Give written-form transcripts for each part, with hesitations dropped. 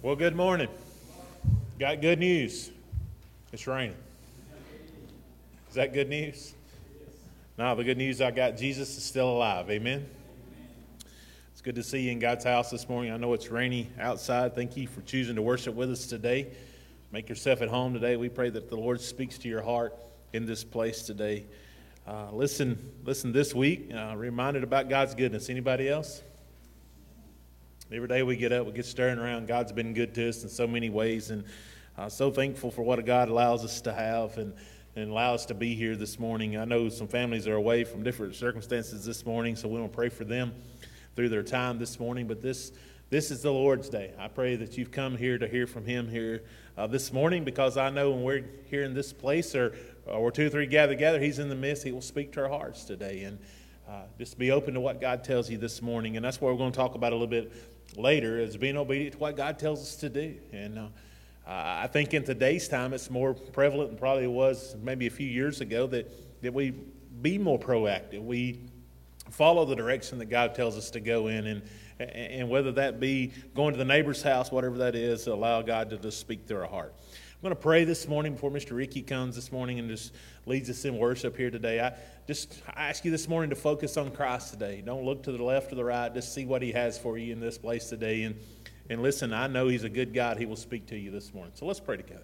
Well, good morning. Got good news. It's raining. Is that good news? No, the good news I got, Jesus is still alive. Amen. It's good to see you in God's house this morning. I know it's rainy outside. Thank you for choosing to worship with us today. Make yourself at home today. We pray that the Lord speaks to your heart in this place today. Listen this week, reminded about God's goodness. Anybody else? Every day we get up, we get stirring around. God's been good to us in so many ways, and so thankful for what God allows us to have and allow us to be here this morning. I know some families are away from different circumstances this morning, so we want to pray for them through their time this morning. But this is the Lord's day. I pray that you've come here to hear from Him here this morning, because I know when we're here in this place or two or three gather together, He's in the midst. He will speak to our hearts today, and just be open to what God tells you this morning. And that's what we're going to talk about a little bit later, is being obedient to what God tells us to do. And I think in today's time it's more prevalent than probably it was maybe a few years ago that we be more proactive. We follow the direction that God tells us to go in, and whether that be going to the neighbor's house, whatever that is, allow God to just speak through our heart. I'm going to pray this morning before Mr. Ricky comes this morning and just leads us in worship here today. I ask you this morning to focus on Christ today. Don't look to the left or the right. Just see what He has for you in this place today. And listen, I know He's a good God. He will speak to you this morning. So let's pray together.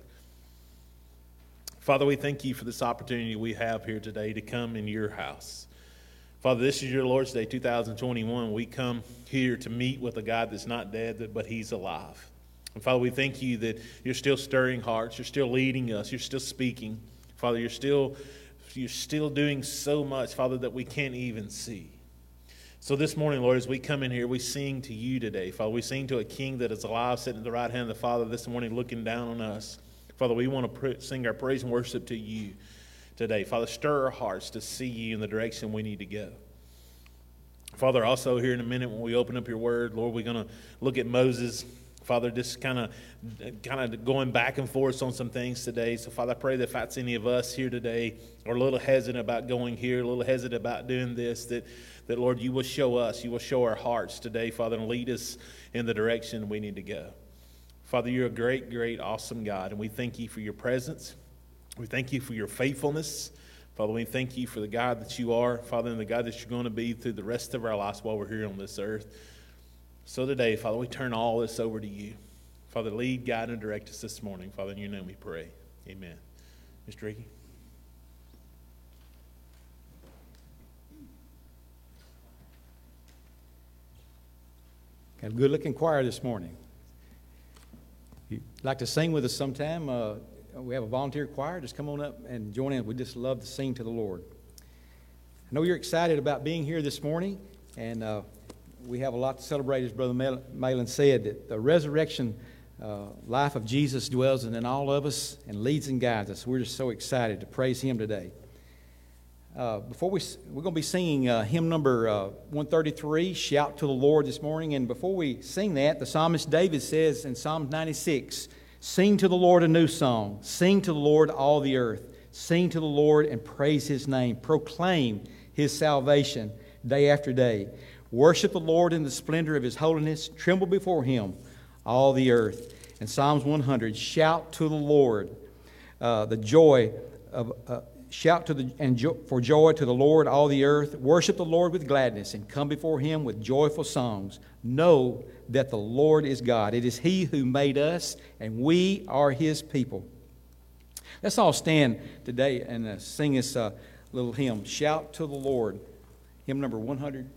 Father, we thank you for this opportunity we have here today to come in your house. Father, this is your Lord's Day 2021. We come here to meet with a God that's not dead, but He's alive. And Father, we thank you that you're still stirring hearts. You're still leading us. You're still speaking. Father, you're still doing so much, Father, that we can't even see. So this morning, Lord, as we come in here, we sing to you today. Father, we sing to a King that is alive, sitting at the right hand of the Father this morning, looking down on us. Father, we want to sing our praise and worship to you today. Father, stir our hearts to see you in the direction we need to go. Father, also here in a minute when we open up your word, Lord, we're going to look at Moses. Father, just kind of going back and forth on some things today. So, Father, I pray that if that's any of us here today are a little hesitant about going here, a little hesitant about doing this, that Lord, you will show us, you will show our hearts today, Father, and lead us in the direction we need to go. Father, you're a great, great, awesome God, and we thank you for your presence. We thank you for your faithfulness. Father, we thank you for the God that you are, Father, and the God that you're going to be through the rest of our lives while we're here on this earth. So today, Father, we turn all this over to you. Father, lead, guide, and direct us this morning. Father, in your name we pray. Amen. Mr. Ricky. Got a good-looking choir this morning. If you'd like to sing with us sometime, we have a volunteer choir. Just come on up and join in. We just love to sing to the Lord. I know you're excited about being here this morning, and we have a lot to celebrate, as Brother Malin said, that the resurrection life of Jesus dwells in all of us and leads and guides us. We're just so excited to praise Him today. We're going to be singing hymn number 133, Shout to the Lord, this morning. And before we sing that, the psalmist David says in Psalm 96, sing to the Lord a new song. Sing to the Lord all the earth. Sing to the Lord and praise His name. Proclaim His salvation day after day. Worship the Lord in the splendor of His holiness. Tremble before Him, all the earth. And Psalms 100, shout to the Lord, for joy to the Lord, all the earth. Worship the Lord with gladness and come before Him with joyful songs. Know that the Lord is God. It is He who made us, and we are His people. Let's all stand today and sing this little hymn, Shout to the Lord, hymn number 133.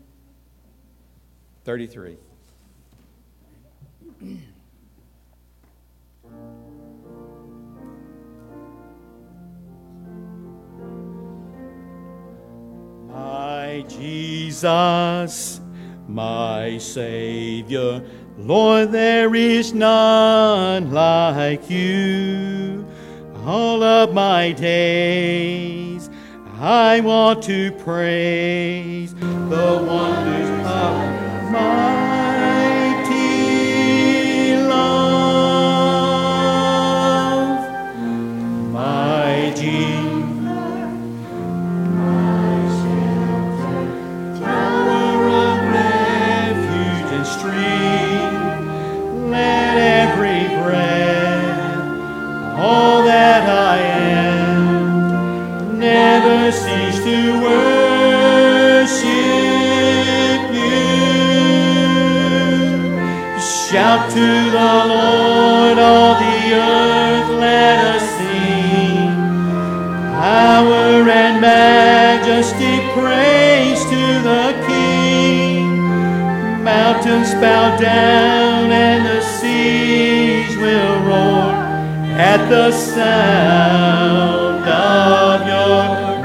My Jesus, my Savior, Lord, there is none like you. All of my days I want to praise the wonders of mighty love. My Jesus, stream, let every Shout to the Lord, all the earth, let us sing. Power and majesty, praise to the King. Mountains bow down and the seas will roar at the sound of your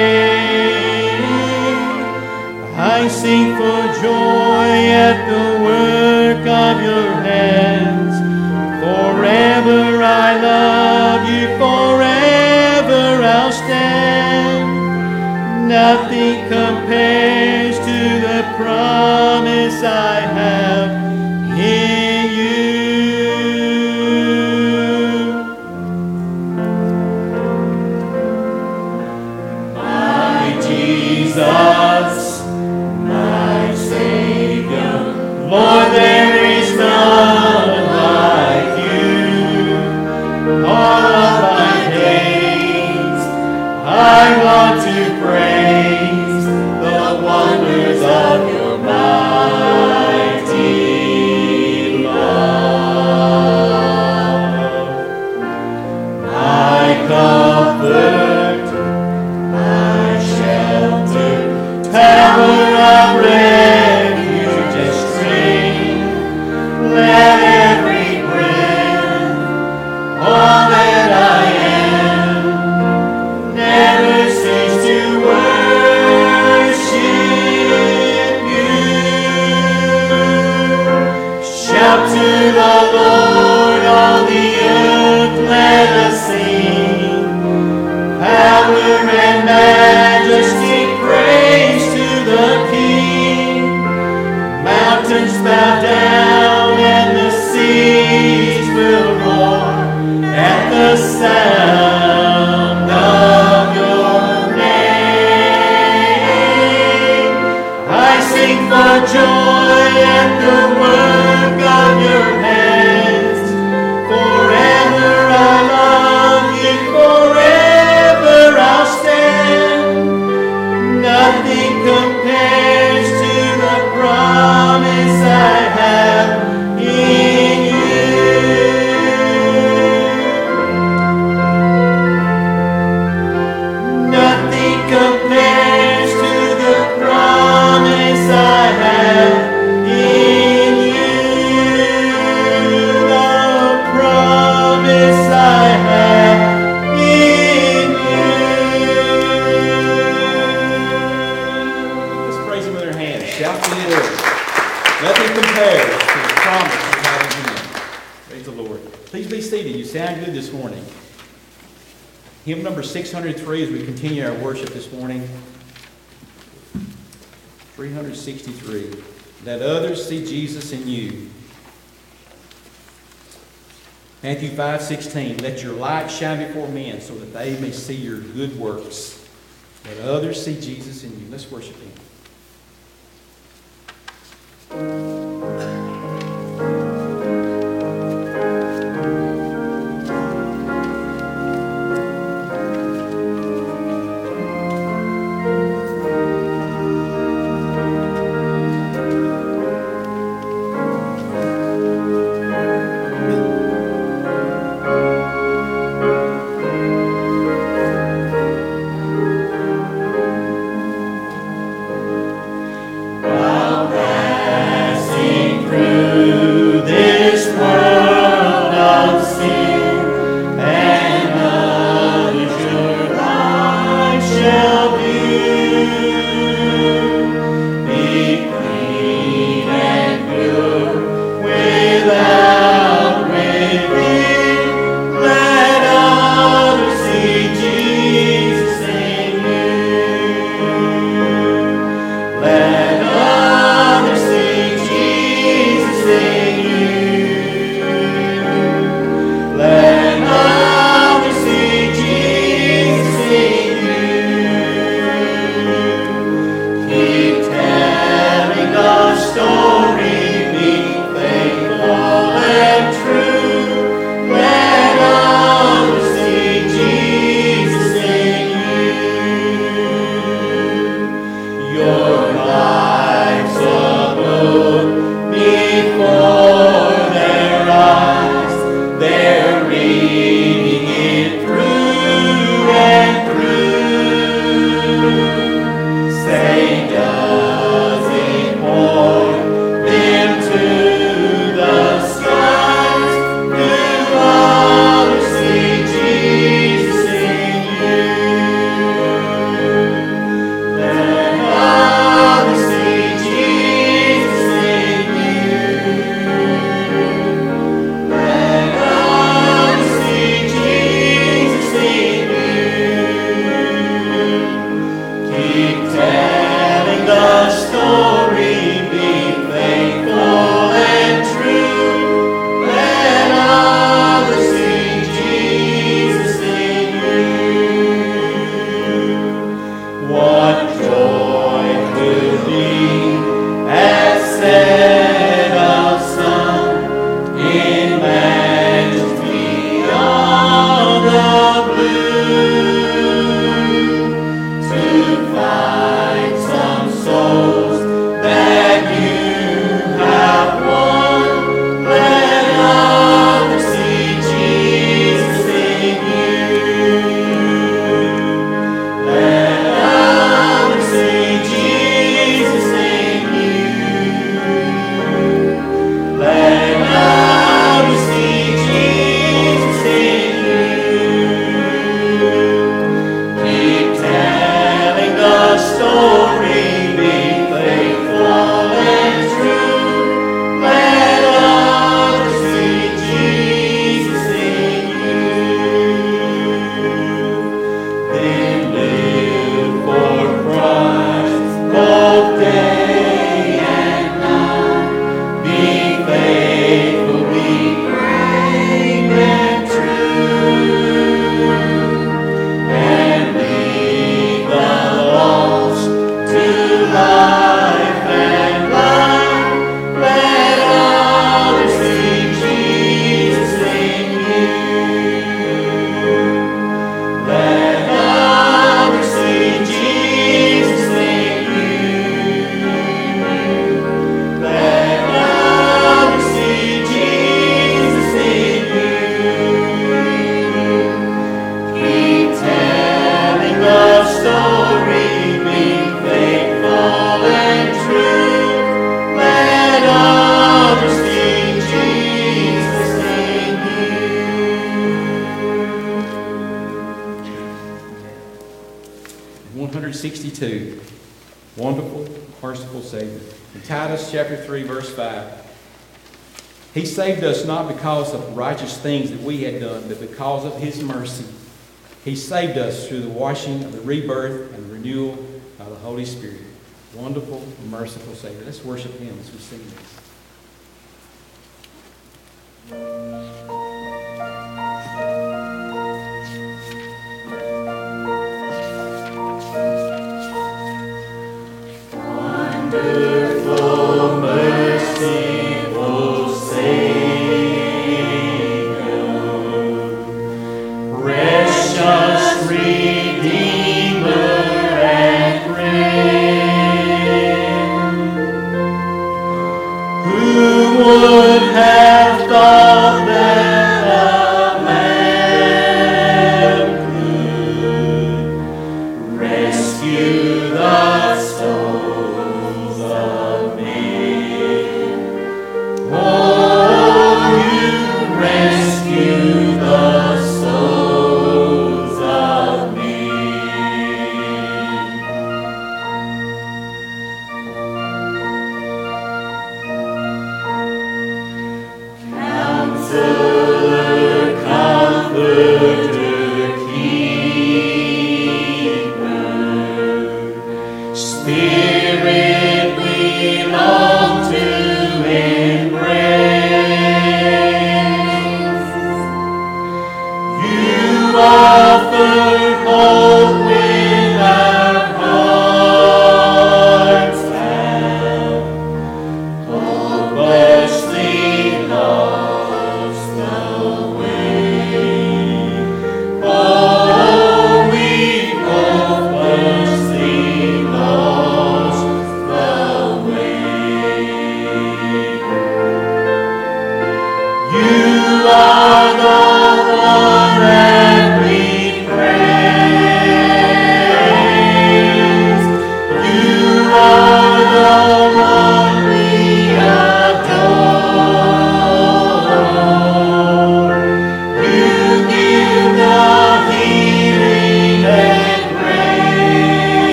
name. I sing for joy at the work of your hands. Forever I love you, forever I'll stand. Nothing compares to the promise I have in you. My Jesus, my Savior, Lord, there is none like you. All of my days I want to praise the wonders of your mighty love. My comfort, my shelter, tower of refuge and strength. Let every breath, all that I am, never cease to worship you. Shout to the Lord, all the earth, let us sing. Power and majesty, praise to the King. Mountains bow down and the seas will roar at the sound of your name. I sing for joy at the work of your hands. Forever I love you, forever I'll stand. Nothing compares to the promise I have in you. Nothing compares to the promise I have in you. The promise I have in you. Let's praise him with our hands. Shout to the Lord. Nothing compares to the promise we have in him. Praise the Lord. Please be seated. You sound good this morning. Hymn number 603 as we continue our worship this morning. 363. Let others see Jesus in you. Matthew 5:16. Let your light shine before men so that they may see your good works. Let others see Jesus in you. Let's worship him. Your life's abode before Wonderful, merciful Savior. In Titus chapter 3, verse 5, He saved us not because of righteous things that we had done, but because of His mercy. He saved us through the washing of the rebirth and the renewal by the Holy Spirit. Wonderful, merciful Savior. Let's worship Him as we sing this. Wonderful, merciful Savior, precious Redeemer and friend, who would have thought that a man could rescue the souls of men? Oh, you rescue the souls of men.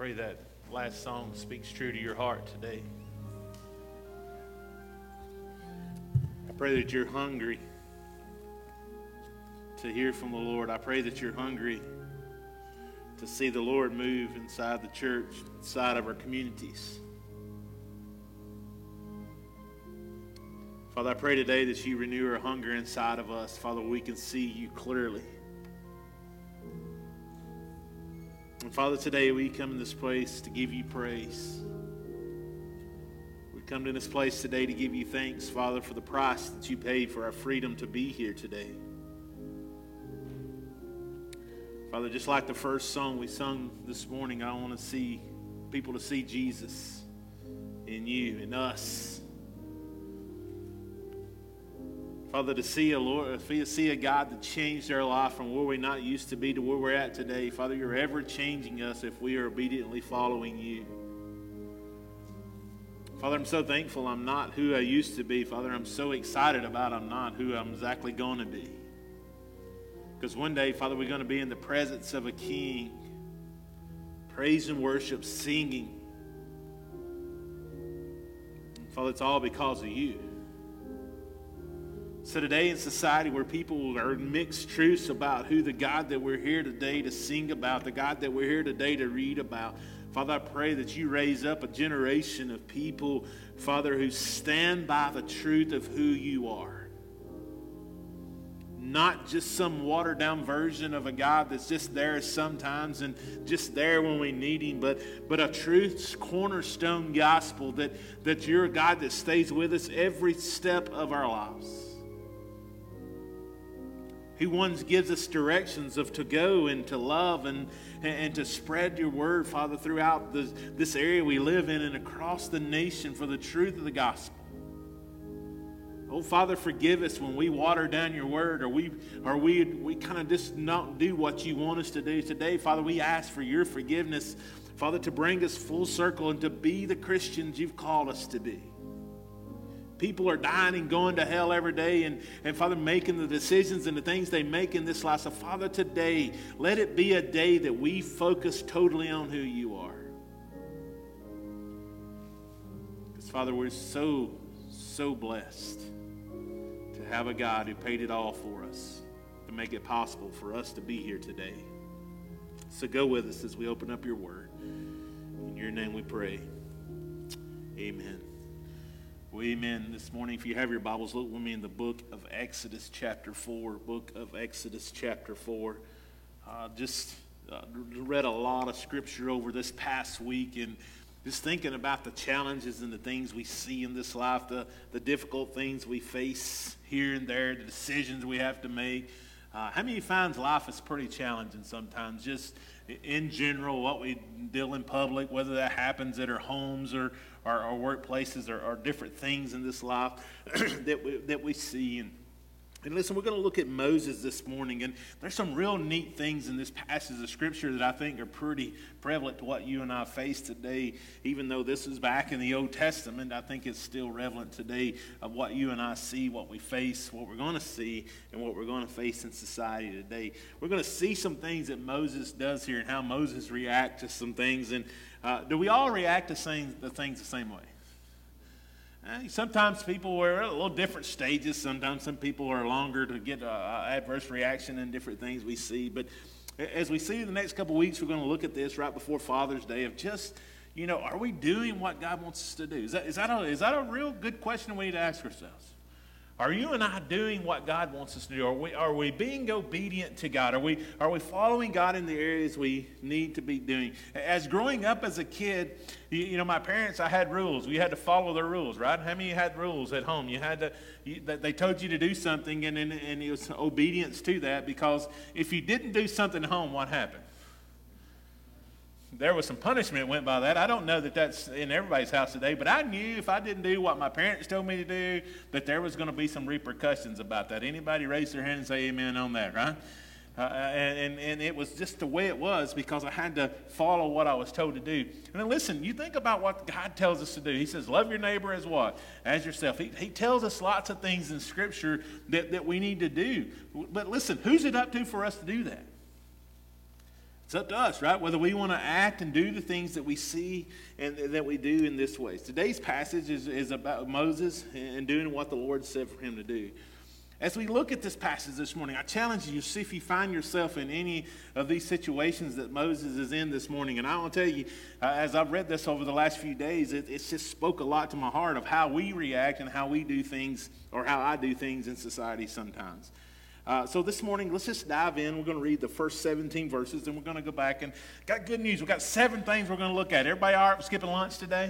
pray that last song speaks true to your heart today. I pray that you're hungry to hear from the Lord. I pray that you're hungry to see the Lord move inside the church, inside of our communities. Father, I pray today that you renew our hunger inside of us. Father, we can see you clearly. And Father, today we come in this place to give you praise. We come to this place today to give you thanks, Father, for the price that you paid for our freedom to be here today. Father, just like the first song we sung this morning, I want to see people to see Jesus in you, in us. Father, to see a God that changed our life from where we not used to be to where we're at today. Father, you're ever changing us if we are obediently following you. Father, I'm so thankful I'm not who I used to be. Father, I'm so excited about I'm not who I'm exactly going to be. Because one day, Father, we're going to be in the presence of a king. Praise and worship, singing. And Father, it's all because of you. So today in society where people are mixed truths about who the God that we're here today to sing about, the God that we're here today to read about, Father, I pray that you raise up a generation of people, Father, who stand by the truth of who you are. Not just some watered-down version of a God that's just there sometimes and just there when we need him, but a truth cornerstone gospel that you're a God that stays with us every step of our lives. Who once gives us directions of to go and to love and to spread your word, Father, throughout this area we live in and across the nation for the truth of the gospel. Oh, Father, forgive us when we water down your word or we kind of just not do what you want us to do today. Father, we ask for your forgiveness, Father, to bring us full circle and to be the Christians you've called us to be. People are dying and going to hell every day and Father, making the decisions and the things they make in this life. So, Father, today, let it be a day that we focus totally on who you are. Because, Father, we're so blessed to have a God who paid it all for us to make it possible for us to be here today. So go with us as we open up your word. In your name we pray. Amen. Well, amen. This morning, if you have your Bibles, look with me in the book of Exodus chapter 4. Book of Exodus chapter 4. Read a lot of scripture over this past week and just thinking about the challenges and the things we see in this life, the difficult things we face here and there, the decisions we have to make. How many finds life is pretty challenging sometimes? Just in general, what we deal in public, whether that happens at our homes or our workplaces or different things in this life that we see. And listen, we're going to look at Moses this morning, and there's some real neat things in this passage of Scripture that I think are pretty prevalent to what you and I face today. Even though this is back in the Old Testament, I think it's still relevant today of what you and I see, what we face, what we're going to see, and what we're going to face in society today. We're going to see some things that Moses does here and how Moses reacts to some things. And do we all react to the things the same way? Sometimes people are at a little different stages. Sometimes some people are longer to get adverse reaction and different things we see. But as we see in the next couple of weeks, we're going to look at this right before Father's Day of just, are we doing what God wants us to do? Is that a real good question we need to ask ourselves? Are you and I doing what God wants us to do? Are we being obedient to God? Are we following God in the areas we need to be doing? As growing up as a kid, my parents, I had rules. We had to follow their rules, right? How many had rules at home? They told you to do something, and it was obedience to that, because if you didn't do something at home, what happened? There was some punishment went by that. I don't know that that's in everybody's house today, but I knew if I didn't do what my parents told me to do, that there was going to be some repercussions about that. Anybody raise their hand and say amen on that, right? And it was just the way it was because I had to follow what I was told to do. And then listen, you think about what God tells us to do. He says, love your neighbor as what? As yourself. He tells us lots of things in Scripture that we need to do. But listen, who's it up to for us to do that? It's up to us, right? Whether we want to act and do the things that we see and that we do in this way. Today's passage is about Moses and doing what the Lord said for him to do. As we look at this passage this morning, I challenge you to see if you find yourself in any of these situations that Moses is in this morning. And I want to tell you, as I've read this over the last few days, it's just spoke a lot to my heart of how we react and how we do things, or how I do things in society sometimes. So this morning, let's just dive in. We're going to read the first 17 verses, and we're going to go back. And got good news. We've got 7 things we're going to look at. Everybody all right with skipping lunch today?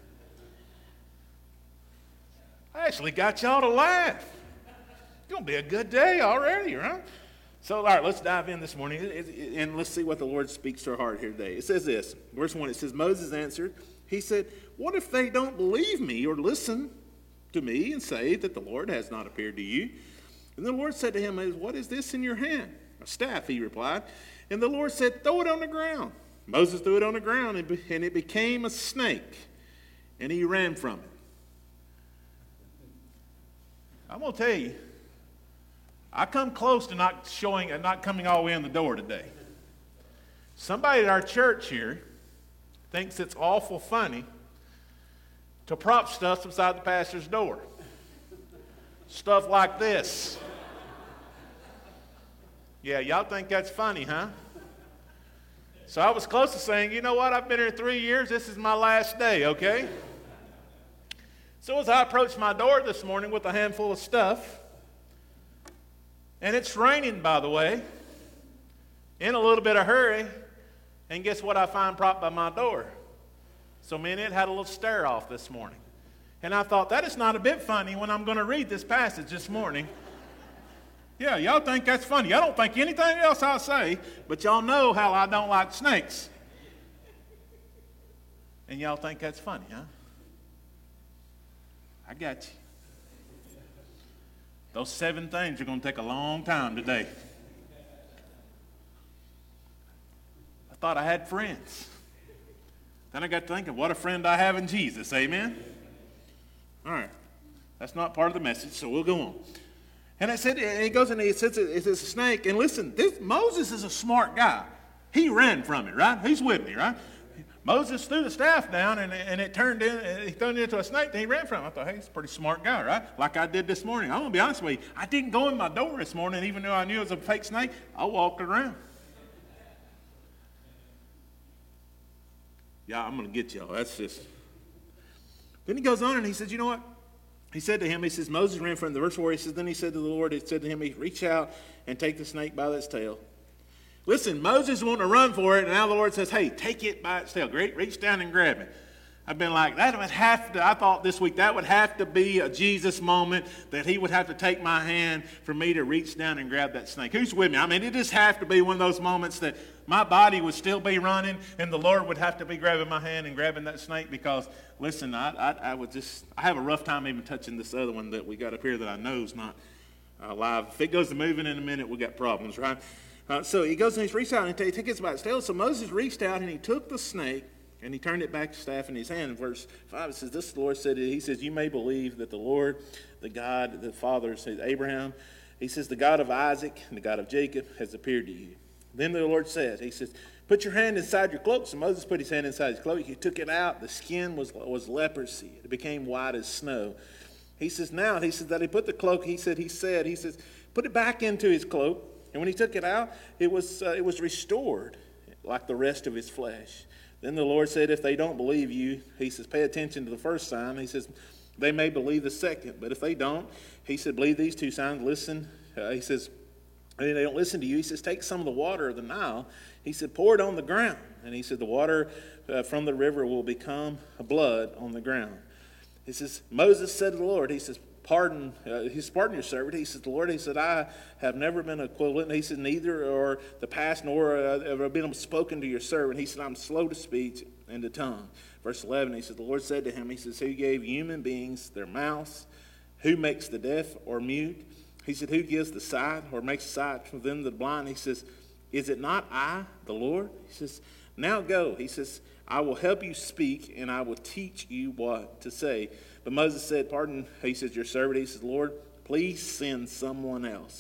I actually got y'all to laugh. It's going to be a good day already, right? So, all right, let's dive in this morning, and let's see what the Lord speaks to our heart here today. It says this, verse 1, it says, Moses answered, he said, what if they don't believe me or listen to me and say that the Lord has not appeared to you? And the Lord said to him, what is this in your hand? A staff, he replied. And the Lord said, throw it on the ground. Moses threw it on the ground, and it became a snake, and he ran from it. I'm going to tell you, I come close to not coming all the way in the door today. Somebody at our church here thinks it's awful funny to prop stuff beside the pastor's door. Stuff like this. Yeah, y'all think that's funny, huh? So I was close to saying, you know what, I've been here 3 years, this is my last day, okay? So as I approached my door this morning with a handful of stuff, and it's raining, by the way, in a little bit of hurry, and guess what I find propped by my door? So me and it had a little stare-off this morning. And I thought, that is not a bit funny when I'm going to read this passage this morning. Yeah, y'all think that's funny. I don't think anything else I say, but y'all know how I don't like snakes. And y'all think that's funny, huh? I got you. Those 7 things are going to take a long time today. I thought I had friends. Then I got to thinking, what a friend I have in Jesus, amen? All right, that's not part of the message, so we'll go on. And I said, and he goes and he says it's a snake. And listen, Moses is a smart guy. He ran from it, right? He's with me, right? Moses threw the staff down, and he turned it into a snake, and he ran from it. I thought, hey, he's a pretty smart guy, right? Like I did this morning. I'm going to be honest with you. I didn't go in my door this morning, even though I knew it was a fake snake. I walked around. Yeah, I'm going to get y'all. That's just... Then he goes on and he says, you know what? He said to him, he says, Moses ran from the verse 4, he says, then he said to the Lord, he said to him, reach out and take the snake by its tail. Listen, Moses wanted to run for it, and now the Lord says, hey, take it by its tail. Reach down and grab it. I've been like, that would have to, I thought this week, that would have to be a Jesus moment, that he would have to take my hand for me to reach down and grab that snake. Who's with me? I mean, it just have to be one of those moments that my body would still be running, and the Lord would have to be grabbing my hand and grabbing that snake, because, listen, I have a rough time even touching this other one that we got up here that I know is not live. If it goes to moving in a minute, we got problems, right? So he goes and he's reached out and he takes it by its tail. So Moses reached out and he took the snake and he turned it back to staff in his hand. In verse 5, it says, this the Lord said, he says, you may believe that the Lord, the God, the Father, says Abraham, he says, the God of Isaac and the God of Jacob has appeared to you. Then the Lord says, he says, put your hand inside your cloak. So Moses put his hand inside his cloak. He took it out. The skin was leprosy. It became white as snow. He says, now, he says that he put the cloak, he said, put it back into his cloak. And when he took it out, it was restored like the rest of his flesh. Then the Lord said, if they don't believe you, he says, pay attention to the first sign. He says, they may believe the second. But if they don't, he said, believe these 2 signs. Listen. He says, and they don't listen to you. He says, take some of the water of the Nile. He said, pour it on the ground. And he said, the water from the river will become blood on the ground. He says, Moses said to the Lord, he says, pardon your servant. He said, the Lord, he said, I have never been equivalent. He said, neither or the past nor ever been spoken to your servant. He said, I'm slow to speech and to tongue. Verse 11, he said, the Lord said to him, he says, who gave human beings their mouths? Who makes the deaf or mute? He said, who gives the sight or makes sight for them that are blind? He says, is it not I, the Lord? He says, now go. He says, I will help you speak, and I will teach you what to say. But Moses said, pardon, he says, your servant. He says, Lord, please send someone else.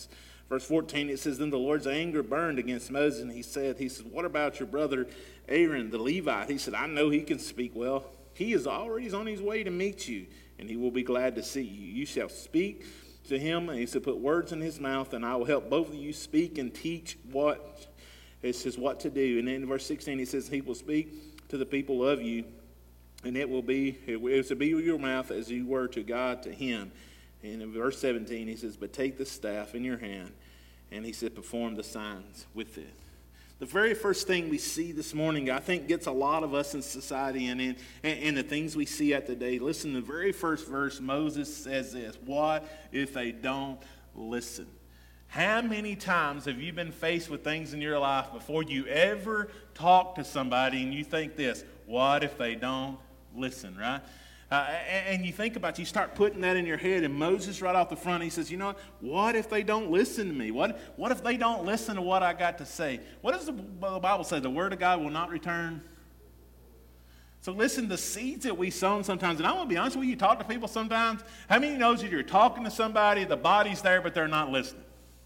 Verse 14, it says, then the Lord's anger burned against Moses, and he said, what about your brother Aaron, the Levite? He said, I know he can speak well. He is already on his way to meet you, and he will be glad to see you. You shall speak to him, and he said, put words in his mouth, and I will help both of you speak and teach what to do. And then in verse 16, he says, he will speak to the people of you, and it will be your mouth as you were to God, to him. And in verse 17, he says, but take the staff in your hand, and he said, perform the signs with it. The very first thing we see this morning, I think, gets a lot of us in society and in the things we see at today. Listen, the very first verse, Moses says this, what if they don't listen? How many times have you been faced with things in your life before you ever talk to somebody and you think this, what if they don't listen, right? And you think about it, you start putting that in your head, and Moses right off the front, he says, you know what if they don't listen to me? What if they don't listen to what I got to say? What does the Bible say? The word of God will not return. So listen, the seeds that we sow sometimes, and I want to be honest with you, talk to people sometimes. How many knows that you're talking to somebody, the body's there, but they're not listening?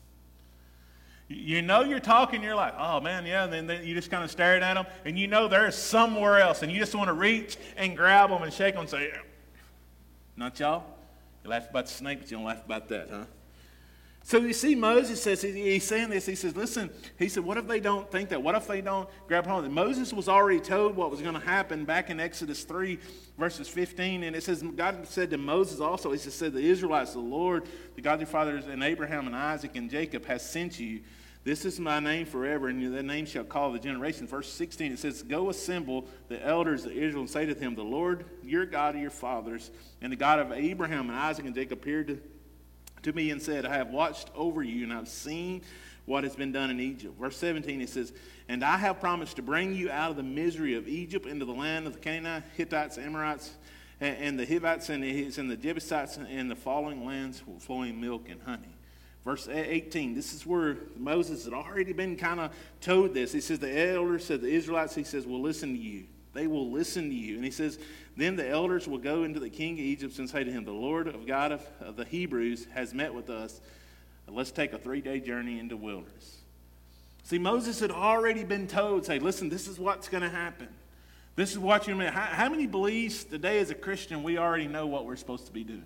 You know you're talking, you're like, oh man, yeah, and then you just kind of staring at them, and you know they're somewhere else, and you just want to reach and grab them and shake them and say, not y'all? You laugh about the snake, but you don't laugh about that, huh? So you see Moses says, he's saying this, he says, listen, he said, what if they don't think that? What if they don't grab hold of it? Moses was already told what was going to happen back in Exodus 3, verses 15, and it says, God said to Moses also, he said, the Israelites, the Lord, the God of your fathers, and Abraham and Isaac and Jacob has sent you. This is my name forever, and the name shall call the generation. Verse 16, it says, go assemble the elders of Israel and say to them, the Lord, your God of your fathers, and the God of Abraham and Isaac and Jacob appeared to me and said, I have watched over you, and I've seen what has been done in Egypt. Verse 17, it says, and I have promised to bring you out of the misery of Egypt into the land of the Canaanites, Hittites, Amorites, and the Hivites, and the Jebusites, and the following lands flowing milk and honey. Verse 18, this is where Moses had already been kind of told this. He says, the elders said, the Israelites, he says, will listen to you. They will listen to you. And he says, then the elders will go into the king of Egypt and say to him, the Lord of God of the Hebrews has met with us. Let's take a 3-day journey into the wilderness. See, Moses had already been told, say, listen, this is what's going to happen. This is what you're going to do. How many believes today as a Christian we already know what we're supposed to be doing?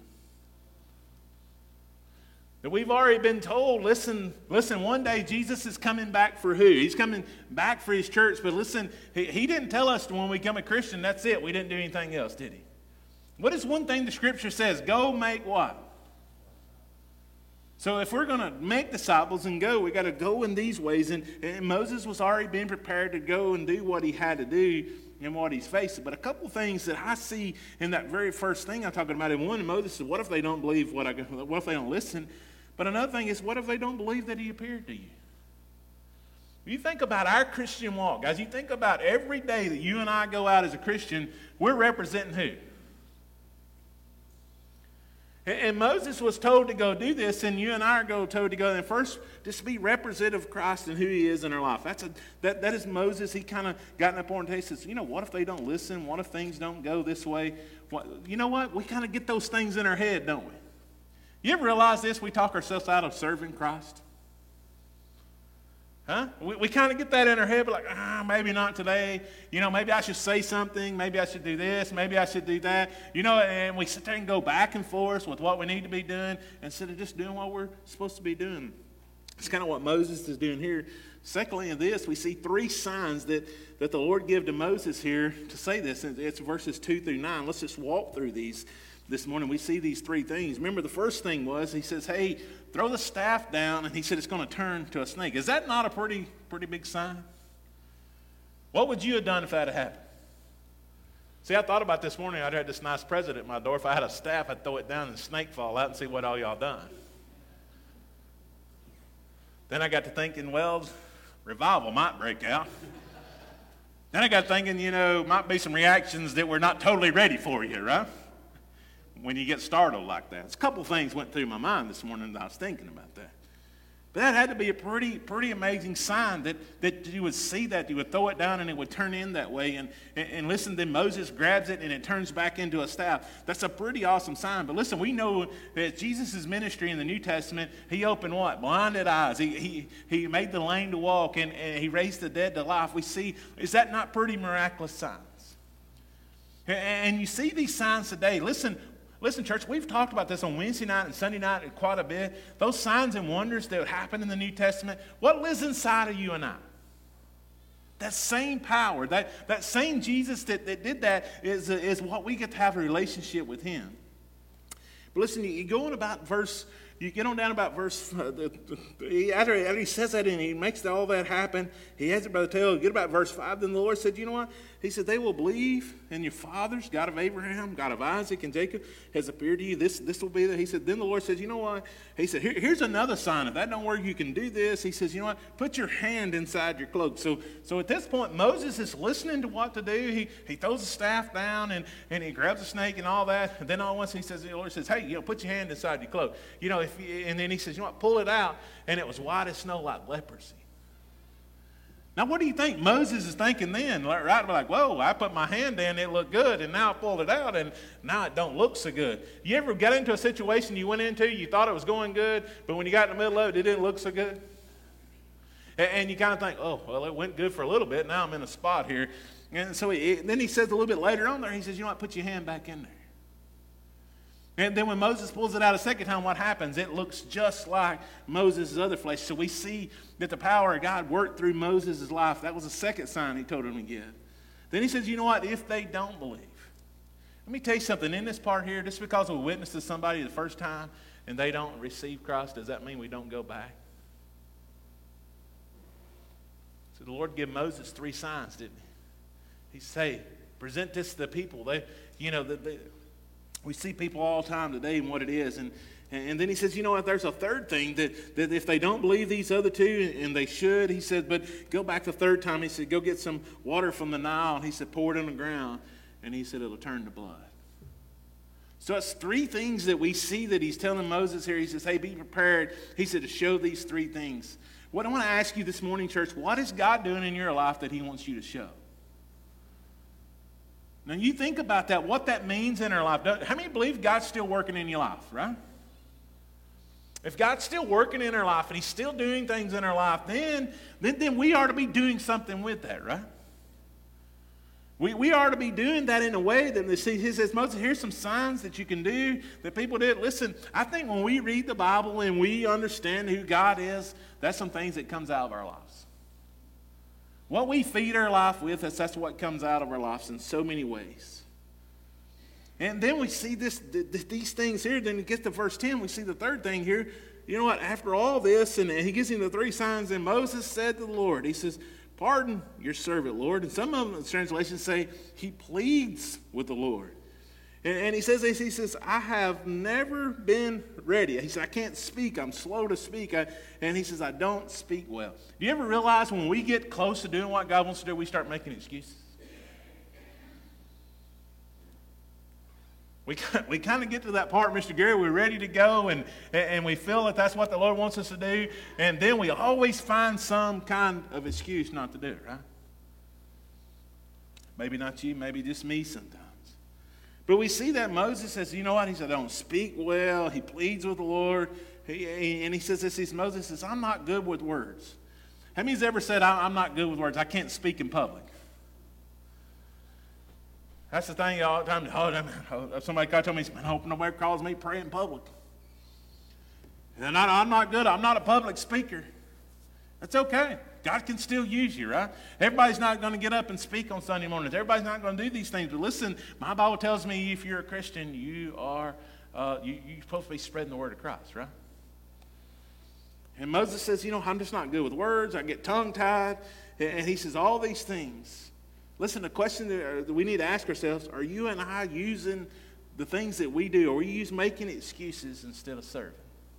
That we've already been told, listen, one day Jesus is coming back for who? He's coming back for his church. But listen, he didn't tell us when we become a Christian, that's it. We didn't do anything else, did he? What is one thing the scripture says? Go make what? So if we're going to make disciples and go, we got to go in these ways. And Moses was already being prepared to go and do what he had to do and what he's facing. But a couple things that I see in that very first thing I'm talking about, in one, Moses said, what if they don't believe what if they don't listen? But another thing is, what if they don't believe that he appeared to you? You think about our Christian walk, guys. You think about every day that you and I go out as a Christian, we're representing who? And Moses was told to go do this, and you and I are told to go and first just be representative of Christ and who he is in our life. That is Moses. He kind of got in that point and he says, you know, what if they don't listen? What if things don't go this way? You know what? We kind of get those things in our head, don't we? You ever realize this? We talk ourselves out of serving Christ. Huh? We kind of get that in our head, but like, maybe not today. You know, maybe I should say something. Maybe I should do this. Maybe I should do that. You know, and we sit there and go back and forth with what we need to be doing instead of just doing what we're supposed to be doing. It's kind of what Moses is doing here. Secondly, in this, we see 3 signs that the Lord gave to Moses here to say this. And it's verses 2 through 9. Let's just walk through these. This morning we see these 3 things. Remember, the first thing was he says, hey, throw the staff down, and he said it's going to turn to a snake. Is that not a pretty big sign? What would you have done if that had happened? See, I thought about this morning. I'd had this nice present at my door. If I had a staff, I'd throw it down and the snake fall out and see what all y'all done. Then I got to thinking, well, revival might break out. Then I got thinking, you know, might be some reactions that we're not totally ready for you, right? When you get startled like that. A couple things went through my mind this morning that I was thinking about that. But that had to be a pretty amazing sign that you would see that, you would throw it down and it would turn in that way. And listen, then Moses grabs it and it turns back into a staff. That's a pretty awesome sign. But listen, we know that Jesus' ministry in the New Testament, he opened what? Blinded eyes. He made the lame to walk, and he raised the dead to life. We see, is that not pretty miraculous signs? And you see these signs today. Listen, church, we've talked about this on Wednesday night and Sunday night quite a bit. Those signs and wonders that happen in the New Testament, what lives inside of you and I? That same power, that same Jesus that did that is what we get to have a relationship with him. But listen, you go on about verse, you get on down about verse, after he says that and he makes all that happen, he has it by the tail, you get about verse 5, then the Lord said, you know what? He said, they will believe in your fathers, God of Abraham, God of Isaac and Jacob has appeared to you. This will be the, he said, then the Lord says, you know what? He said, here's another sign. If that don't work, you can do this. He says, you know what? Put your hand inside your cloak. So at this point, Moses is listening to what to do. He throws the staff down and he grabs a snake and all that. And then all at once the Lord says, hey, put your hand inside your cloak. And then he says, you know what? Pull it out. And it was white as snow like leprosy. Now, what do you think Moses is thinking then? Right? Like, whoa, I put my hand in, it looked good, and now I pulled it out, and now it don't look so good. You ever got into a situation you went into, you thought it was going good, but when you got in the middle of it, it didn't look so good? And you kind of think, oh, well, it went good for a little bit, now I'm in a spot here. And so then he says a little bit later on there, he says, you know what, put your hand back in there. And then when Moses pulls it out a second time, what happens? It looks just like Moses' other flesh. So we see that the power of God worked through Moses' life. That was the second sign he told him to give. Then he says, you know what? If they don't believe. Let me tell you something. In this part here, just because we witness to somebody the first time and they don't receive Christ, does that mean we don't go back? So the Lord gave Moses 3 signs, didn't he? He said, present this to the people. We see people all the time today and what it is. And then he says, you know what, there's a third thing that if they don't believe these other two, and they should, he said, but go back the third time. He said, go get some water from the Nile. And he said, pour it on the ground. And he said, it'll turn to blood. So it's 3 things that we see that he's telling Moses here. He says, hey, be prepared. He said to show these 3 things. What I want to ask you this morning, church, what is God doing in your life that he wants you to show? Now, you think about that, what that means in our life. How many believe God's still working in your life, right? If God's still working in our life and he's still doing things in our life, then we are to be doing something with that, right? We are to be doing that in a way that he says, Moses, here's some signs that you can do, that people did. Listen, I think when we read the Bible and we understand who God is, that's some things that comes out of our lives. What we feed our life with, that's what comes out of our lives in so many ways. And then we see these things here. Then it gets to verse 10. We see the third thing here. You know what? After all this, and he gives him the 3 signs, and Moses said to the Lord, he says, pardon your servant, Lord. And some of the translations say he pleads with the Lord. And he says this, he says, I have never been ready. He said, I can't speak. I'm slow to speak. And he says, I don't speak well. Do you ever realize when we get close to doing what God wants to do, we start making excuses? We kind of get to that part, Mr. Gary, we're ready to go, and we feel that that's what the Lord wants us to do, and then we always find some kind of excuse not to do it, right? Maybe not you, maybe just me sometimes. But we see that Moses says, you know what? He said, I don't speak well. He pleads with the Lord. And he says this, Moses says, I'm not good with words. How many's ever said, I'm not good with words? I can't speak in public. That's the thing all the time. Somebody told me, man, I hope nobody calls me pray in public. And I'm not good. I'm not a public speaker. That's okay. God can still use you, right? Everybody's not going to get up and speak on Sunday mornings. Everybody's not going to do these things. But listen, my Bible tells me if you're a Christian, you're supposed to be spreading the word of Christ, right? And Moses says, I'm just not good with words. I get tongue-tied. And he says all these things. Listen, the question that we need to ask ourselves, are you and I using the things that we do? Are we making excuses instead of serving?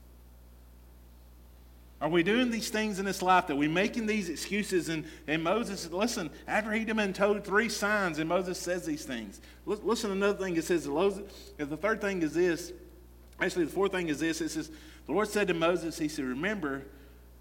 Are we doing these things in this life that we're making these excuses? And Moses, listen, after he'd been told 3 signs, and Moses says these things. Listen, another thing it says, the third thing is this. Actually, the fourth thing is this. It says, the Lord said to Moses, he said, remember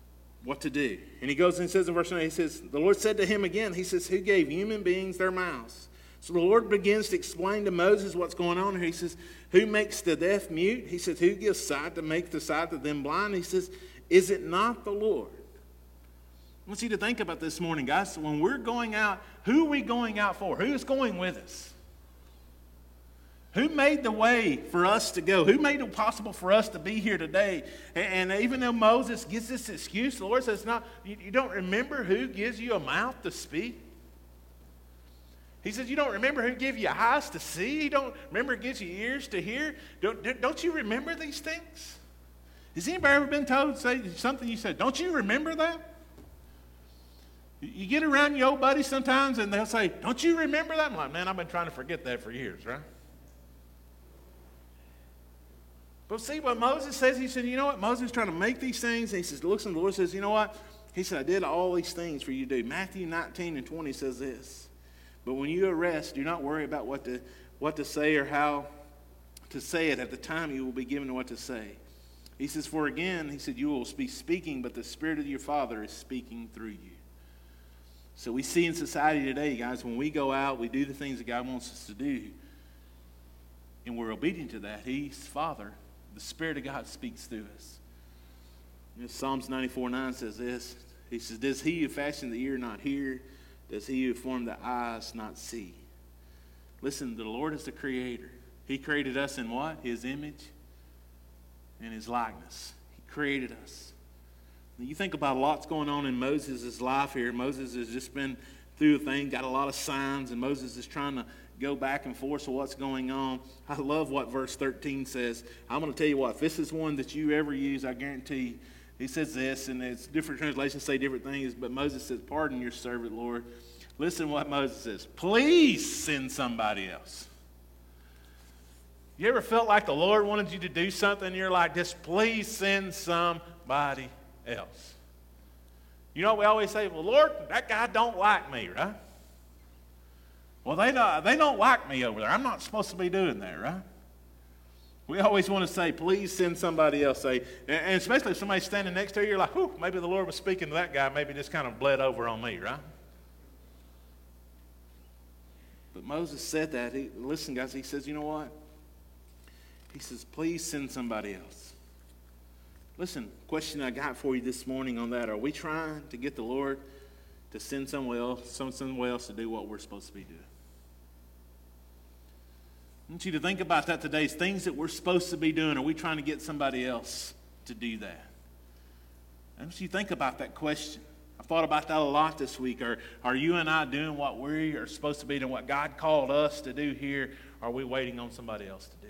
what to do. And he goes and says in verse 9, he says, the Lord said to him again, he says, who gave human beings their mouths? So the Lord begins to explain to Moses what's going on here. He says, who makes the deaf mute? He says, who gives sight to make the sight of them blind? He says, is it not the Lord? I want you to think about this morning, guys. When we're going out, who are we going out for? Who's going with us? Who made the way for us to go? Who made it possible for us to be here today? And even though Moses gives this excuse, the Lord says, "No, you don't remember who gives you a mouth to speak?" He says, you don't remember who gives you eyes to see? You don't remember who gives you ears to hear? Don't you remember these things? Has anybody ever been told, say something you said, don't you remember that? You get around your old buddies sometimes and they'll say, don't you remember that? I'm like, man, I've been trying to forget that for years, right? But see what Moses says? He said, you know what? Moses is trying to make these things. And he says, looks, and the Lord says, you know what? He said, I did all these things for you to do. Matthew 19:20 says this. But when you arrest, do not worry about what to say or how to say it. At the time you will be given what to say. He says, for again, he said, you will be speaking, but the Spirit of your Father is speaking through you. So we see in society today, guys, when we go out, we do the things that God wants us to do. And we're obedient to that. He's Father. The Spirit of God speaks through us. You know, Psalms 94:9 says this. He says, does he who fashioned the ear not hear? Does he who formed the eyes not see? Listen, the Lord is the creator. He created us in what? His image and his likeness. He created us. Now, you think about lots going on in Moses' life here. Moses has just been through a thing, got a lot of signs, and Moses is trying to go back and forth to what's going on. I love what verse 13 says. I'm going to tell you what, if this is one that you ever use, I guarantee he says this, and it's different translations say different things, but Moses says, pardon your servant, Lord. Listen what Moses says. Please send somebody else. You ever felt like the Lord wanted you to do something and you're like, just please send somebody else? You know what we always say? Well, Lord, that guy don't like me, right? Well, they don't like me over there. I'm not supposed to be doing that, right? We always want to say, please send somebody else. And especially if somebody's standing next to you, you're like, whew, maybe the Lord was speaking to that guy. Maybe just kind of bled over on me, right? But Moses said that. Listen, guys, he says, you know what? He says, please send somebody else. Listen, question I got for you this morning on that. Are we trying to get the Lord to send someone else to do what we're supposed to be doing? I want you to think about that today. Things that we're supposed to be doing, are we trying to get somebody else to do that? I want you to think about that question. I thought about that a lot this week. Are you and I doing what we are supposed to be doing, what God called us to do here? Or are we waiting on somebody else to do?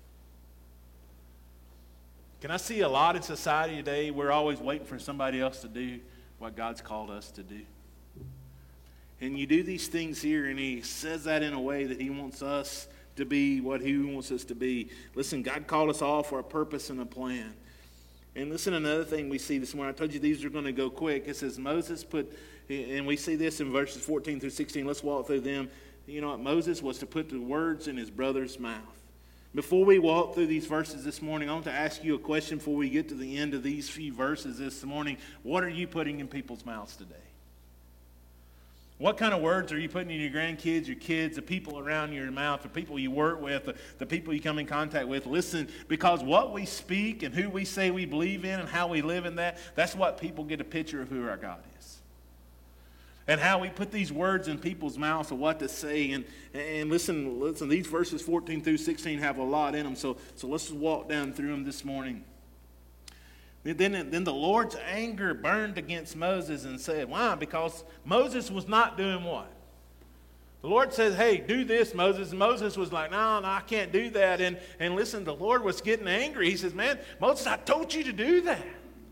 Can I see a lot in society today? We're always waiting for somebody else to do what God's called us to do. And you do these things here, and he says that in a way that he wants us to be what he wants us to be. Listen, God called us all for a purpose and a plan. And listen, another thing we see this morning, I told you these are going to go quick. It says Moses put, and we see this in verses 14 through 16. Let's walk through them. You know what? Moses was to put the words in his brother's mouth. Before we walk through these verses this morning, I want to ask you a question before we get to the end of these few verses this morning. What are you putting in people's mouths today? What kind of words are you putting in your grandkids, your kids, the people around your mouth, the people you work with, the people you come in contact with? Listen, because what we speak and who we say we believe in and how we live in that's what people get a picture of who our God is. And how we put these words in people's mouths of what to say. And listen, these verses 14 through 16 have a lot in them. So let's just walk down through them this morning. Then the Lord's anger burned against Moses and said, why? Because Moses was not doing what? The Lord says, hey, do this, Moses. And Moses was like, no, I can't do that. And listen, the Lord was getting angry. He says, man, Moses, I told you to do that.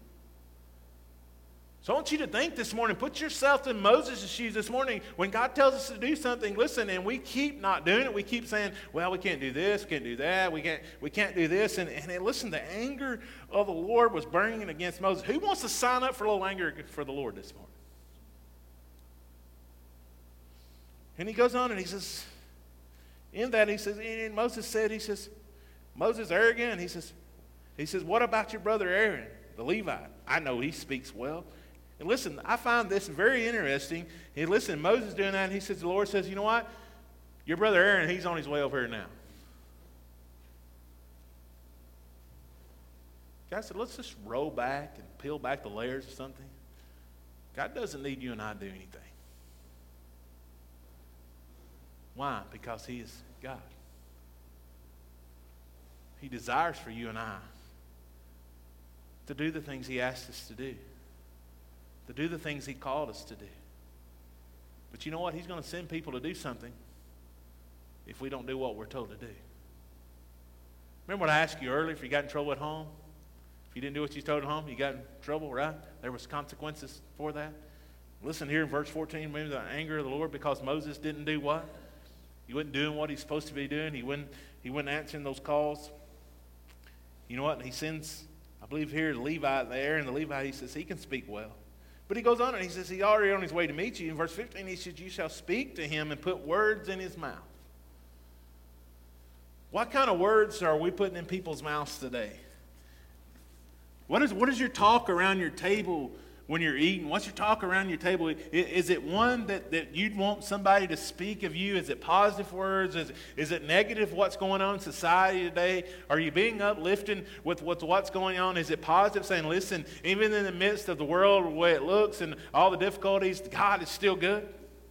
So I want you to think this morning, put yourself in Moses' shoes this morning. When God tells us to do something, listen, and we keep not doing it. We keep saying, well, we can't do this, we can't do that, we can't do this. And listen, the anger of the Lord was burning against Moses. Who wants to sign up for a little anger for the Lord this morning? And he goes on and he says, and Moses said, Moses arrogant. He says, what about your brother Aaron, the Levite? I know he speaks well. And listen, I find this very interesting. And listen, Moses doing that, and he says, the Lord says, you know what? Your brother Aaron, he's on his way over here now. God said, let's just roll back and peel back the layers or something. God doesn't need you and I to do anything. Why? Because he is God. He desires for you and I to do the things he asked us to do the things he called us to do. But you know what? He's going to send people to do something if we don't do what we're told to do. Remember what I asked you earlier, if you got in trouble at home? If you didn't do what you told at home, you got in trouble, right? There was consequences for that. Listen here in verse 14, remember the anger of the Lord because Moses didn't do what? He wasn't doing what he's supposed to be doing. He wasn't answering those calls. You know what? And he sends, I believe here, the Levite there, and the Levite, he says, he can speak well. But he goes on and he says, he's already on his way to meet you. In verse 15, he says, you shall speak to him and put words in his mouth. What kind of words are we putting in people's mouths today? What is your talk around your table when you're eating? What's your talk around your table? Is it one that you'd want somebody to speak of you? Is it positive words? Is it negative what's going on in society today? Are you being uplifting with what's going on? Is it positive saying, listen, even in the midst of the world, the way it looks and all the difficulties, God is still good?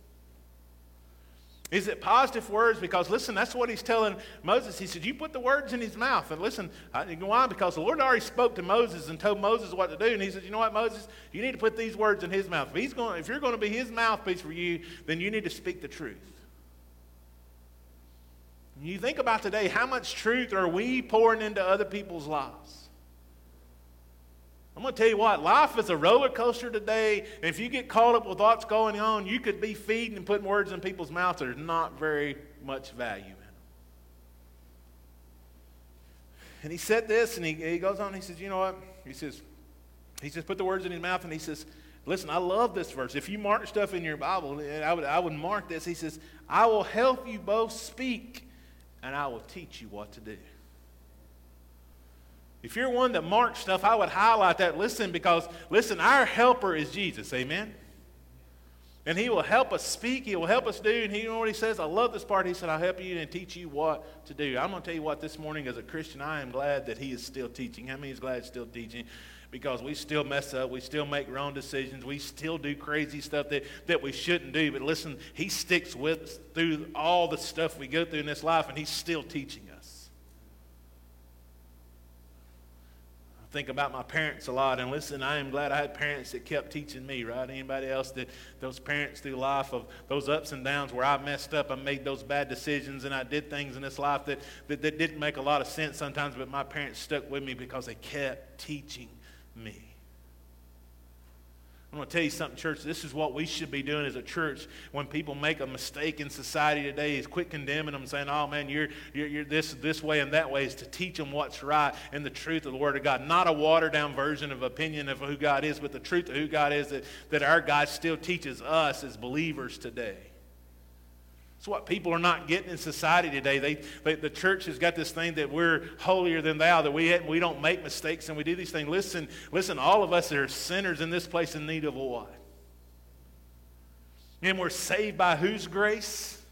Is it positive words? Because, listen, that's what he's telling Moses. He said, you put the words in his mouth. And listen, why? Because the Lord already spoke to Moses and told Moses what to do. And he said, you know what, Moses? You need to put these words in his mouth. If you're going to be his mouthpiece for you, then you need to speak the truth. And you think about today, how much truth are we pouring into other people's lives? I'm going to tell you what, life is a roller coaster today. And if you get caught up with what's going on, you could be feeding and putting words in people's mouths that are not very much value in them. And he said this, and he goes on, he says, you know what? He says, put the words in his mouth, and he says, listen, I love this verse. If you mark stuff in your Bible, I would mark this. He says, I will help you both speak, and I will teach you what to do. If you're one that marks stuff, I would highlight that. Listen, because, listen, our helper is Jesus. Amen? And he will help us speak. He will help us do. And you know what he says? I love this part. He said, I'll help you and teach you what to do. I'm going to tell you what, this morning as a Christian, I am glad that he is still teaching. How many is glad he's still teaching? Because we still mess up. We still make wrong decisions. We still do crazy stuff that we shouldn't do. But listen, he sticks with us through all the stuff we go through in this life, and he's still teaching us. Think about my parents a lot, and listen, I am glad I had parents that kept teaching me, right? Anybody else that those parents through life of those ups and downs where I messed up, I made those bad decisions, and I did things in this life that didn't make a lot of sense sometimes, but my parents stuck with me because they kept teaching me. I'm going to tell you something, church. This is what we should be doing as a church when people make a mistake in society today, is quit condemning them, saying, oh, man, you're this way and that way, is to teach them what's right and the truth of the Word of God. Not a watered-down version of opinion of who God is, but the truth of who God is that our God still teaches us as believers today. It's what people are not getting in society today. The church has got this thing that we're holier than thou, that we don't make mistakes and we do these things. Listen, all of us are sinners in this place in need of what? And we're saved by whose grace?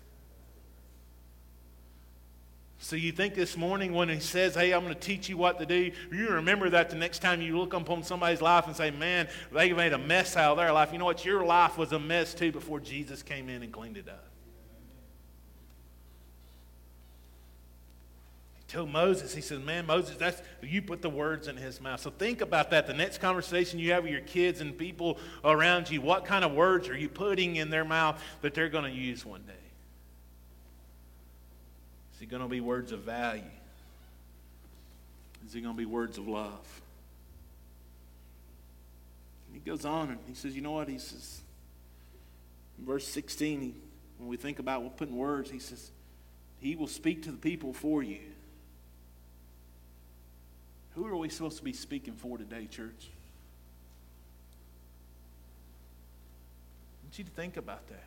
So you think this morning when he says, hey, I'm going to teach you what to do, you remember that the next time you look upon somebody's life and say, man, they made a mess out of their life. You know what? Your life was a mess too before Jesus came in and cleaned it up. Told Moses, he said, man, Moses, you put the words in his mouth. So think about that. The next conversation you have with your kids and people around you, what kind of words are you putting in their mouth that they're going to use one day? Is it going to be words of value? Is it going to be words of love? And he goes on and he says, you know what? He says, in verse 16, when we think about putting words, he says, he will speak to the people for you. Who are we supposed to be speaking for today, church? I want you to think about that.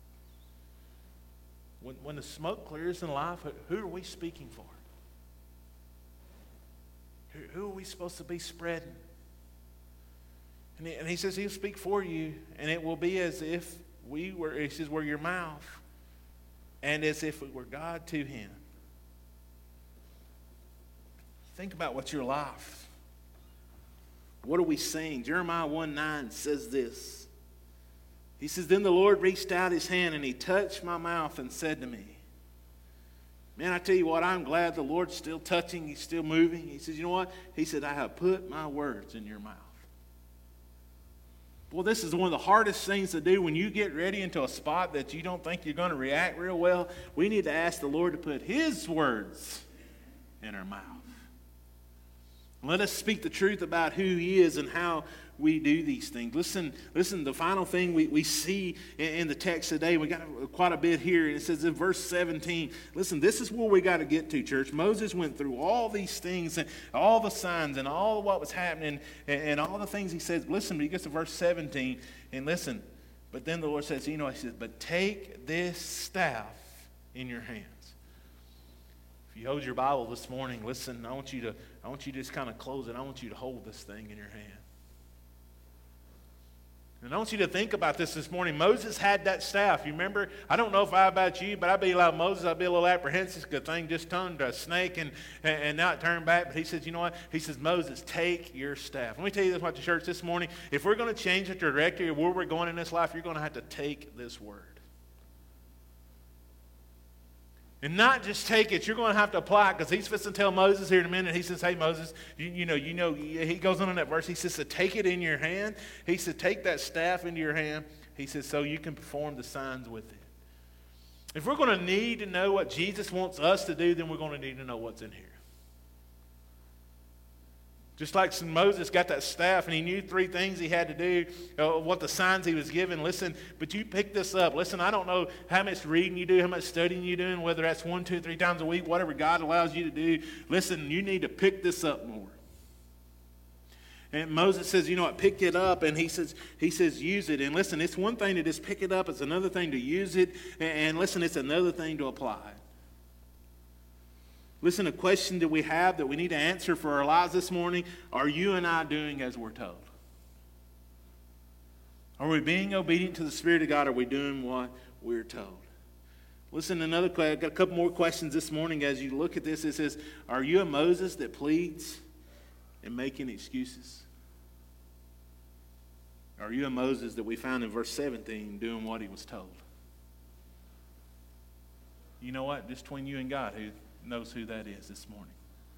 When the smoke clears in life, who are we speaking for? Who are we supposed to be spreading? And he says he'll speak for you, and it will be as if we were, he says, we're your mouth, and as if we were God to him. Think about what's your life. What are we saying? Jeremiah 1:9 says this. He says, then the Lord reached out his hand and he touched my mouth and said to me, man, I tell you what, I'm glad the Lord's still touching. He's still moving. He says, you know what? He said, I have put my words in your mouth. Well, this is one of the hardest things to do when you get ready into a spot that you don't think you're going to react real well. We need to ask the Lord to put his words in our mouth. Let us speak the truth about who he is and how we do these things. Listen, the final thing we see in the text today, we got quite a bit here. It says in verse 17, listen, this is where we got to get to, church. Moses went through all these things and all the signs and all what was happening and all the things he says. Listen, he gets to verse 17 and listen. But then the Lord says, he says, but take this staff in your hands. If you hold your Bible this morning, listen, I want you to just kind of close it. I want you to hold this thing in your hand. And I want you to think about this morning. Moses had that staff. You remember? I don't know if about you, but I'd be like Moses. I'd be a little apprehensive because the thing just turned to a snake and now it turned back. But he says, you know what? He says, Moses, take your staff. Let me tell you this about the church this morning. If we're going to change the trajectory of where we're going in this life, you're going to have to take this word. And not just take it, you're going to have to apply it, because he's fixing to tell Moses here in a minute. He says, hey, Moses, he goes on in that verse. He says to take it in your hand. He said, take that staff into your hand. He says, so you can perform the signs with it. If we're going to need to know what Jesus wants us to do, then we're going to need to know what's in here. Just like Moses got that staff and he knew 3 things he had to do, what the signs he was given. Listen, but you pick this up. Listen, I don't know how much reading you do, how much studying you're doing, whether that's 1, 2, 3 times a week, whatever God allows you to do. Listen, you need to pick this up more. And Moses says, pick it up, and he says, use it. And listen, it's one thing to just pick it up. It's another thing to use it. And listen, it's another thing to apply it. Listen, a question that we have that we need to answer for our lives this morning: are you and I doing as we're told? Are we being obedient to the Spirit of God? Are we doing what we're told? Listen, I've got a couple more questions this morning as you look at this. It says, are you a Moses that pleads and making excuses? Are you a Moses that we found in verse 17 doing what he was told? You know what? Just between you and God, who knows who that is this morning.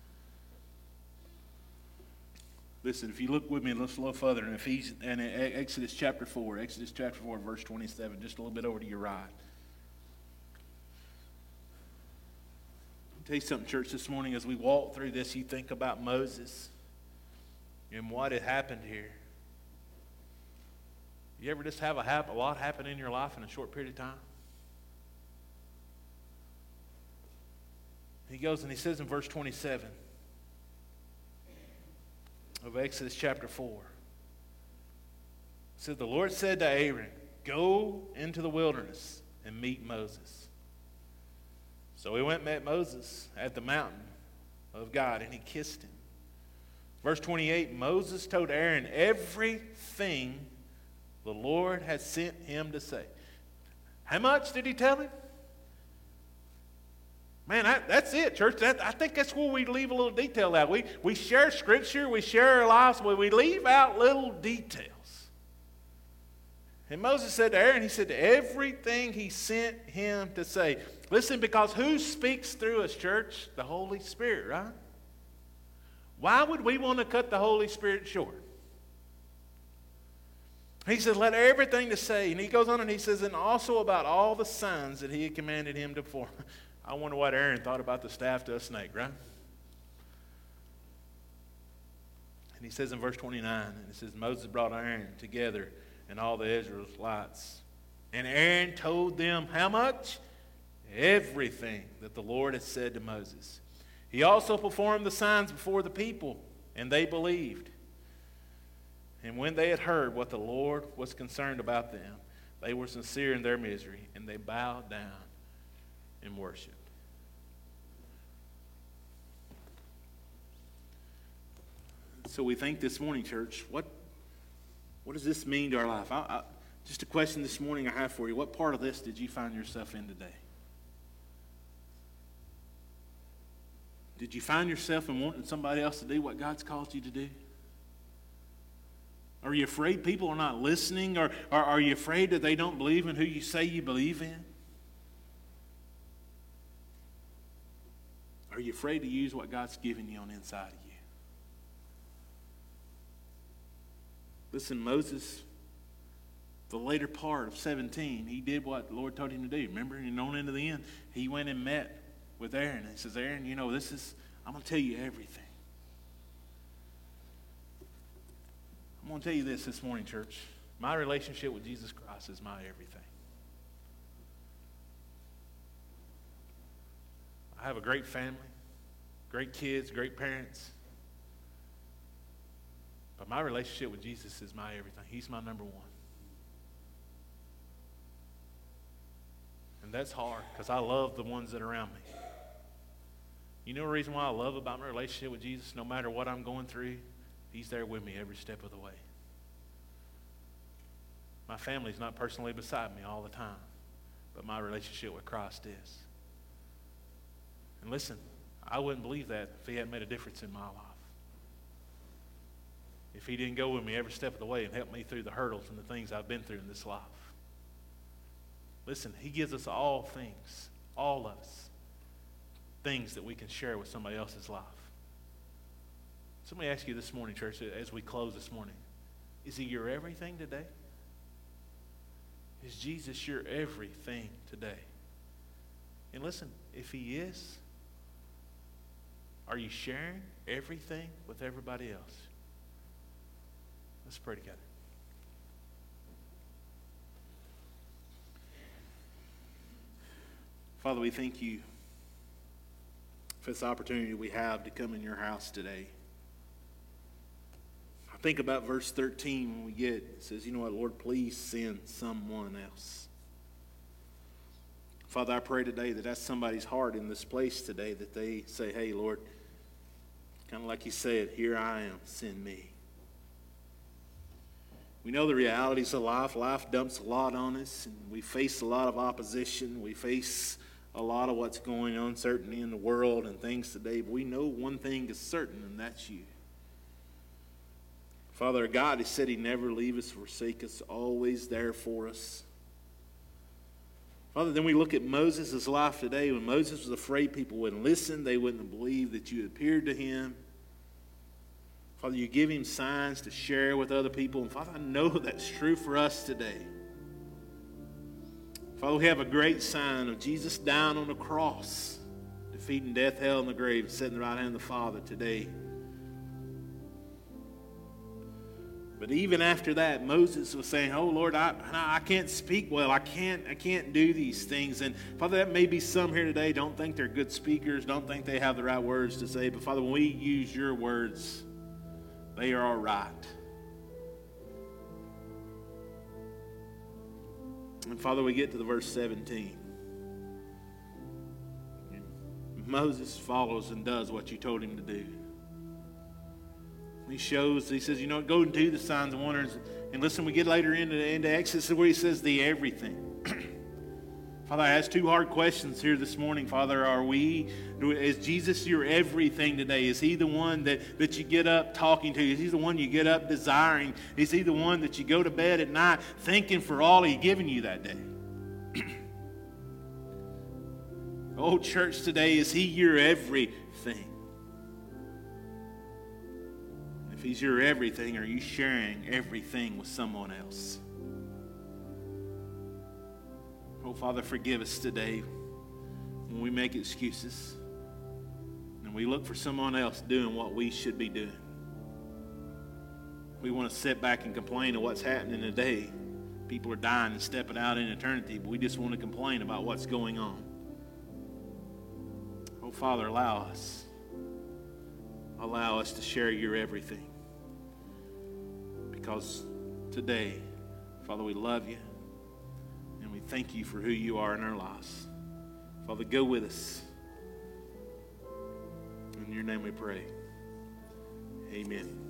Listen, if you look with me a little further in Exodus chapter 4, verse 27, just a little bit over to your right. I'll tell you something, church, this morning as we walk through this, you think about Moses and what had happened here. You ever just have a lot happen in your life in a short period of time? He goes and he says in verse 27 of Exodus chapter 4, it says, the Lord said to Aaron, go into the wilderness and meet Moses. So he went and met Moses at the mountain of God, and he kissed him. Verse 28, Moses told Aaron everything the Lord had sent him to say. How much did he tell him? Man, that's it, church. I think that's where we leave a little detail out. We share Scripture, we share our lives, but we leave out little details. And Moses said to Aaron, he said everything he sent him to say. Listen, because who speaks through us, church? The Holy Spirit, right? Why would we want to cut the Holy Spirit short? He said, let everything to say. And he goes on and he says, and also about all the signs that he had commanded him to perform. I wonder what Aaron thought about the staff to a snake, right? And he says in verse 29, and it says, Moses brought Aaron together and all the Israelites. And Aaron told them how much? Everything that the Lord had said to Moses. He also performed the signs before the people, and they believed. And when they had heard what the Lord was concerned about them, they were sincere in their misery, and they bowed down and worshiped. So we think this morning, church, What does this mean to our life? Just a question this morning I have for you. What part of this did you find yourself in today? Did you find yourself in wanting somebody else to do what God's called you to do? Are you afraid people are not listening? Or are you afraid that they don't believe in who you say you believe in? Are you afraid to use what God's given you on the inside of you? Listen, Moses, the later part of 17, he did what the Lord told him to do. Remember, and on into the end, he went and met with Aaron. And he says, Aaron, I'm going to tell you everything. I'm going to tell you this morning, church. My relationship with Jesus Christ is my everything. I have a great family, great kids, great parents. But my relationship with Jesus is my everything. He's my number one. And that's hard because I love the ones that are around me. You know the reason why I love about my relationship with Jesus? No matter what I'm going through, He's there with me every step of the way. My family's not personally beside me all the time, but my relationship with Christ is. And listen, I wouldn't believe that if He hadn't made a difference in my life. If He didn't go with me every step of the way and help me through the hurdles and the things I've been through in this life. Listen, He gives us all things, all of us, things that we can share with somebody else's life. So let me ask you this morning, church, as we close this morning, is He your everything today? Is Jesus your everything today? And listen, if He is, are you sharing everything with everybody else? Let's pray together. Father, we thank You for this opportunity we have to come in Your house today. I think about verse 13 when we get it. It says, you know what, Lord, please send someone else. Father, I pray today that that's somebody's heart in this place today, that they say, hey, Lord, kind of like You said, here I am, send me. We know the realities of life. Life dumps a lot on us, and we face a lot of opposition. We face a lot of what's going on, certainly in the world and things today. But we know one thing is certain, and that's You. Father, God has said He'd never leave us, forsake us, always there for us. Father, then we look at Moses' life today. When Moses was afraid people wouldn't listen, they wouldn't believe that You appeared to him. Father, You give him signs to share with other people. And Father, I know that's true for us today. Father, we have a great sign of Jesus dying on the cross, defeating death, hell, and the grave, and sitting at the right hand of the Father today. But even after that, Moses was saying, oh, Lord, I can't speak well. I can't do these things. And Father, that may be some here today don't think they're good speakers, don't think they have the right words to say. But Father, when we use Your words, they are all right. And Father, we get to the verse 17. Moses follows and does what You told him to do. He says, go and do the signs and wonders. And listen, we get later into Exodus where He says the everything. Father, I ask two hard questions here this morning. Father, is Jesus your everything today? Is He the one that you get up talking to? Is He the one you get up desiring? Is He the one that you go to bed at night thinking for all He's given you that day? Oh, church today, is He your everything? If He's your everything, are you sharing everything with someone else? Oh, Father, forgive us today when we make excuses and we look for someone else doing what we should be doing. We want to sit back and complain of what's happening today. People are dying and stepping out in eternity, but we just want to complain about what's going on. Oh, Father, allow us to share Your everything. Because today, Father, we love You and we thank You for who You are in our lives. Father, go with us. In Your name we pray. Amen.